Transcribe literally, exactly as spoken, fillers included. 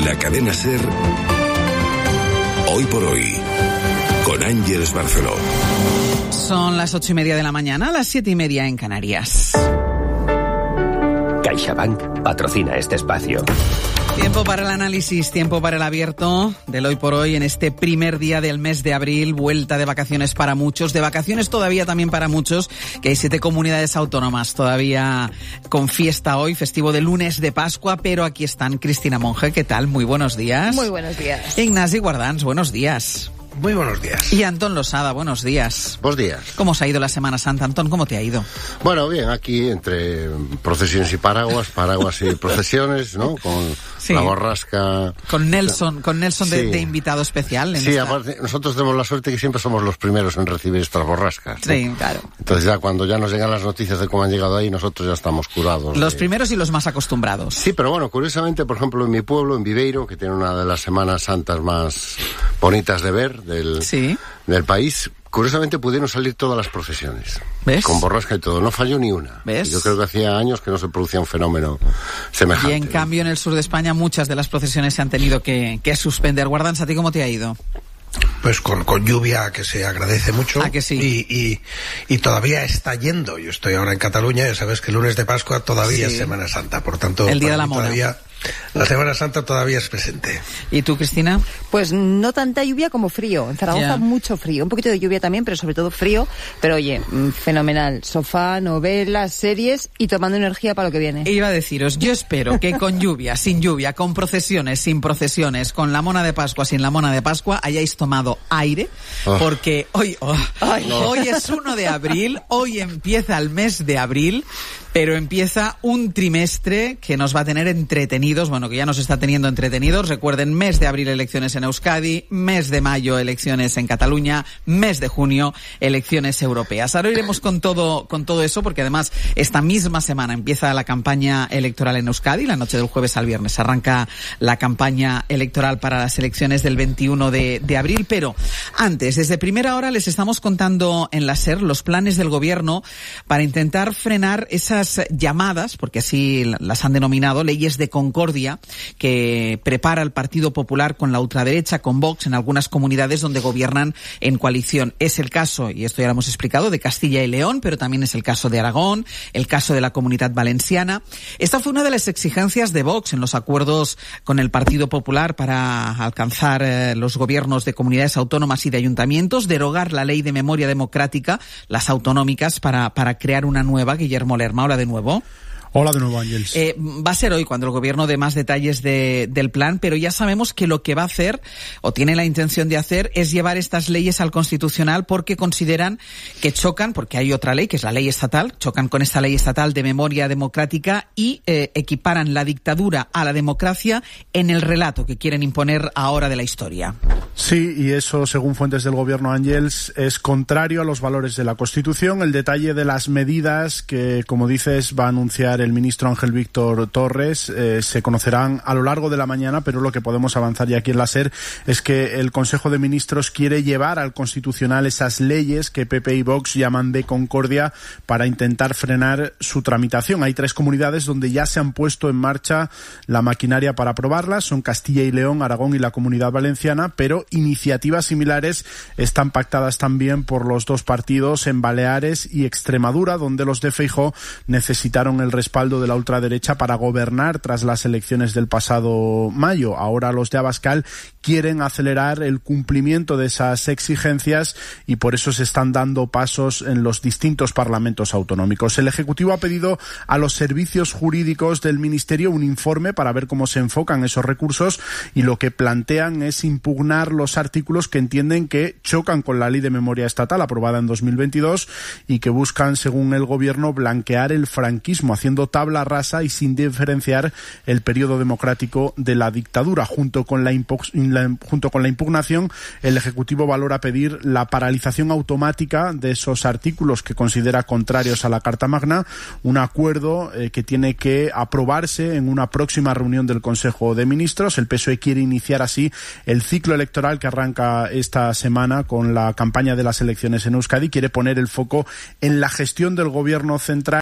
la cadena SER, Hoy por Hoy, con Ángeles Barceló. Son las ocho y media de la mañana, las siete y media en Canarias. CaixaBank patrocina este espacio. Tiempo para el análisis, tiempo para el abierto del Hoy por Hoy en este primer día del mes de abril, vuelta de vacaciones para muchos, de vacaciones todavía también para muchos, que hay siete comunidades autónomas todavía con fiesta hoy, festivo de lunes de Pascua, pero aquí están Cristina Monge, ¿qué tal? Muy buenos días. Muy buenos días. Ignasi Guardans, buenos días. Muy buenos días. Y Antón Losada, buenos días. Buenos días. ¿Cómo os ha ido la Semana Santa, Antón? ¿Cómo te ha ido? Bueno, bien, aquí entre procesiones y paraguas, paraguas y procesiones, ¿no? Con sí. La borrasca. Con Nelson, con Nelson sí. de, de invitado especial. En sí, esta... aparte, nosotros tenemos la suerte que siempre somos los primeros en recibir estas borrascas, ¿no? Sí, claro. Entonces ya cuando ya nos llegan las noticias de cómo han llegado ahí, nosotros ya estamos curados. Los de... primeros y los más acostumbrados. Sí, pero bueno, curiosamente, por ejemplo, en mi pueblo, en Viveiro, que tiene una de las Semanas Santas más bonitas de ver del... Sí. del país, curiosamente pudieron salir todas las procesiones. ¿Ves? Con borrasca y todo, no falló ni una. ¿Ves? Yo creo que hacía años que no se producía un fenómeno semejante. Y en cambio en el sur de España muchas de las procesiones se han tenido que, que suspender. Guardans, ¿a ti cómo te ha ido? Pues con, con lluvia, que se agradece mucho. ¿A que sí? Y, y, y todavía está yendo. Yo estoy ahora en Cataluña, ya sabes que el lunes de Pascua todavía sí. es Semana Santa, por tanto... El día de la mona. Todavía, la Semana Santa todavía es presente. ¿Y tú, Cristina? Pues no tanta lluvia como frío. En Zaragoza yeah. mucho frío. Un poquito de lluvia también, pero sobre todo frío. Pero oye, fenomenal. Sofá, novelas, series y tomando energía para lo que viene. Iba a deciros, yo espero que con lluvia, sin lluvia, con procesiones, sin procesiones, con la mona de Pascua, sin la mona de Pascua, hayáis tomado aire, oh. porque hoy, oh, Ay, no. hoy es uno de abril, hoy empieza el mes de abril, pero empieza un trimestre que nos va a tener entretenidos, bueno, que ya nos está teniendo entretenidos. Recuerden, mes de abril elecciones en Euskadi, mes de mayo elecciones en Cataluña, mes de junio elecciones europeas. Ahora iremos con todo, con todo eso, porque además esta misma semana empieza la campaña electoral en Euskadi, la noche del jueves al viernes arranca la campaña electoral para las elecciones del veintiuno de abril, pero antes, desde primera hora les estamos contando en la SER los planes del gobierno para intentar frenar esa llamadas, porque así las han denominado, leyes de concordia que prepara el Partido Popular con la ultraderecha, con Vox, en algunas comunidades donde gobiernan en coalición. Es el caso, y esto ya lo hemos explicado, de Castilla y León, pero también es el caso de Aragón, el caso de la Comunidad Valenciana. Esta fue una de las exigencias de Vox en los acuerdos con el Partido Popular para alcanzar eh, los gobiernos de comunidades autónomas y de ayuntamientos, derogar la ley de memoria democrática, las autonómicas, para, para crear una nueva. Guillermo Lerma, hola de nuevo. Hola de nuevo, Ángeles. Eh, va a ser hoy cuando el gobierno dé más detalles de, del plan, pero ya sabemos que lo que va a hacer, o tiene la intención de hacer, es llevar estas leyes al Constitucional porque consideran que chocan, porque hay otra ley, que es la ley estatal, chocan con esta ley estatal de memoria democrática y eh, equiparan la dictadura a la democracia en el relato que quieren imponer ahora de la historia. Sí, y eso, según fuentes del gobierno, Ángeles, es contrario a los valores de la Constitución. El detalle de las medidas que, como dices, va a anunciar el ministro Ángel Víctor Torres eh, se conocerán a lo largo de la mañana, pero lo que podemos avanzar ya aquí en la SER es que el Consejo de Ministros quiere llevar al Constitucional esas leyes que P P y Vox llaman de concordia para intentar frenar su tramitación. Hay tres comunidades donde ya se han puesto en marcha la maquinaria para aprobarlas, son Castilla y León, Aragón y la Comunidad Valenciana, pero iniciativas similares están pactadas también por los dos partidos en Baleares y Extremadura, donde los de Feijóo necesitaron el respaldo de la ultraderecha para gobernar tras las elecciones del pasado mayo. Ahora los de Abascal quieren acelerar el cumplimiento de esas exigencias y por eso se están dando pasos en los distintos parlamentos autonómicos. El Ejecutivo ha pedido a los servicios jurídicos del Ministerio un informe para ver cómo se enfocan esos recursos y lo que plantean es impugnar los artículos que entienden que chocan con la Ley de Memoria Estatal aprobada en dos mil veintidós y que buscan, según el Gobierno, blanquear el franquismo, haciendo tabla rasa y sin diferenciar el periodo democrático de la dictadura. Junto con la, la, junto con la impugnación, el Ejecutivo valora pedir la paralización automática de esos artículos que considera contrarios a la Carta Magna, un acuerdo eh, que tiene que aprobarse en una próxima reunión del Consejo de Ministros. El P S O E quiere iniciar así el ciclo electoral que arranca esta semana con la campaña de las elecciones en Euskadi. Quiere poner el foco en la gestión del Gobierno central